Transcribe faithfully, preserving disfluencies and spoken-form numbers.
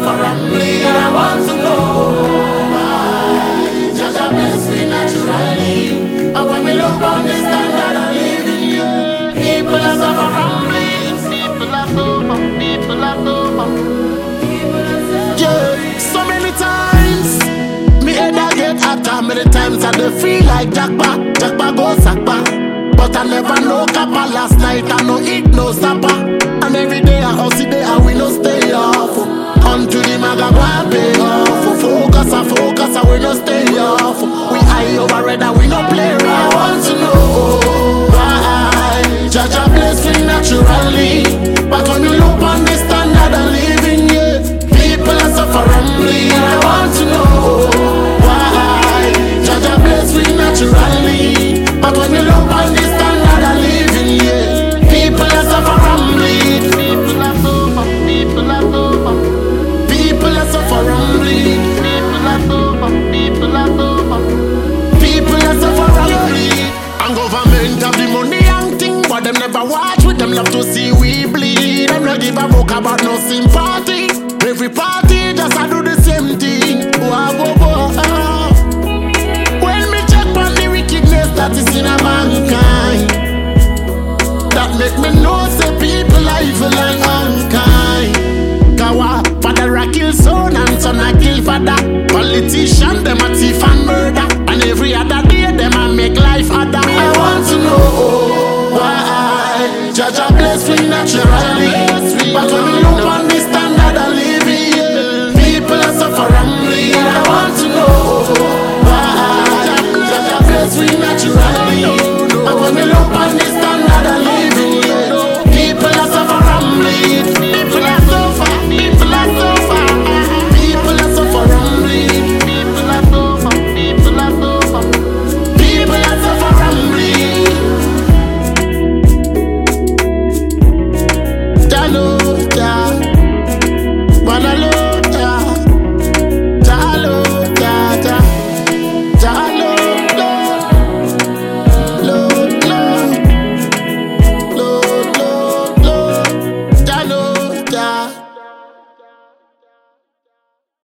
suffer and bleed. I want to know why Jaja bless me naturally. And when we look on this standard of living, people are suffer from bleed. People are suffer, people are suffer. Yeah, so many times me head I get hotter. Many times I dey feel like Jackpot, Jackpot go Sackpot. But I never know Kappa. Last night I no eat no supper. And every day I hustle day and we no stay off.